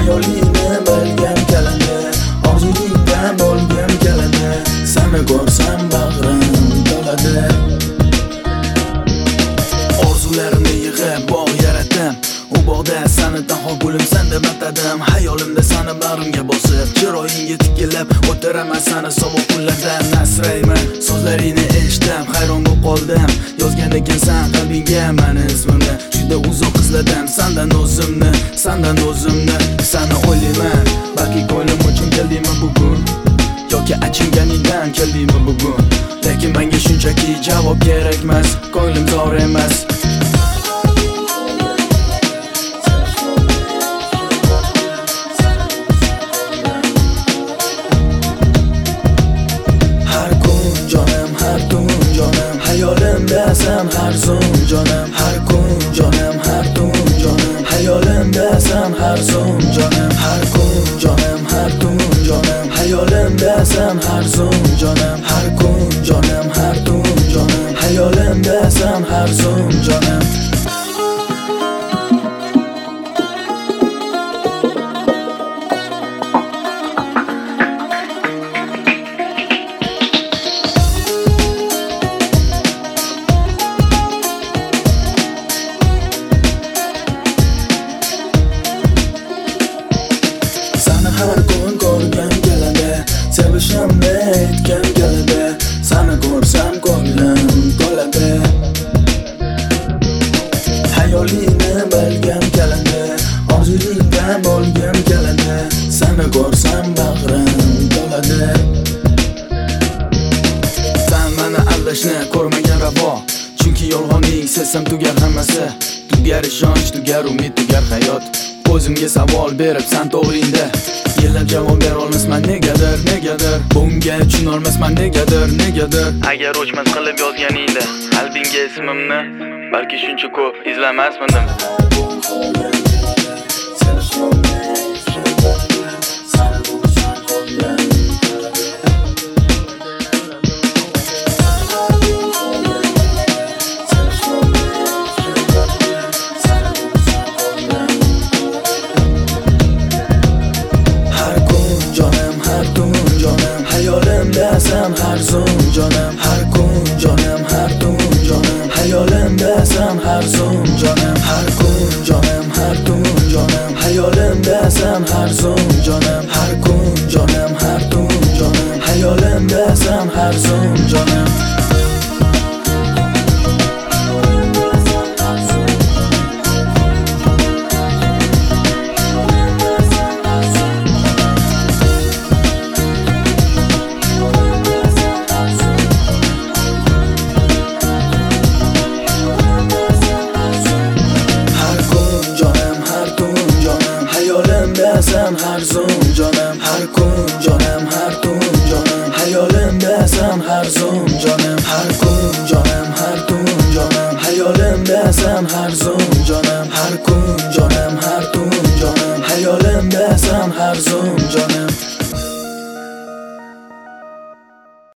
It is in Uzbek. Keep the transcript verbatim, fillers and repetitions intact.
Hayolingni bilgim keladi, orzuyingdan bo'lgim keladi. Seni ko'rsam bag'rim to'ladi. Orzularimni yig'ib bog' yaratdim, u bog'da seni tanho gulimsan deb atadim. Hayolimda seni bag'rimga bosib, chiroyingga tikilib o'tiraman seni sovuq kunlardan asrayman. So'zlaringni eshitdim, hayron bo'lib qoldim. Yozgan ekansan qalbingga meni ismimni, juda uzoq izladim sendan o'zimni, sendan o'zimni. Seni o'ylayman, balki ko'nglim uchun keldingmi bugun, yoki achinganingdan keldingmi bugun. Lekin menga shunchaki javob kerak emas, ko'nglim zor emas. Hayolimdasan har zum jonim, har kun jonim, har tun jonim. Hayolimdasan har zum jonim, har kun jonim, har tun jonim. Hayolimdasan har zum jonim, har kun jonim, har tun jonim. Hayolimdasan har zum jonim. Har kun ko'rgim keladi, sevishimni aytgim keladi. Seni ko'rsam ko'nglim to'ladi. Hayolingni bilgim keladi, orzuyingdan bo'lgim keladi. Seni ko'rsam bag'rim to'ladi. Sen meni aldashni ko'rmagan ravo, chunki yolg'onlik sezsam tugar hammasi. Tugar ishonch, tugar umid, tugar hayot. O'zimga savol berib sen to'g'ringda, yillab javob bera olmasman negadir, negadir. Bunga tushunolmasman negadir, negadir. Agar o'chmas qilib yozganingda qalbingga ismimni, balki shuncha ko'p izlamasmidim. Hayolimdasan har zum jonim, har kun jonim, har tun jonim. Hayolimdasan har zum jonim, har kun jonim, har tun jonim. Hayolimdasan har zum jonim, har kun jonim, har tun jonim. Hayolimdasan har zum jonim. Hayolimdasan har zum jonim, har kun jonim, har tun jonim. Hayolimdasan har zum jonim, har kun jonim, har tun jonim. Hayolimdasan har zum jonim, har kun jonim, har tun jonim. Hayolimdasan har zum jonim.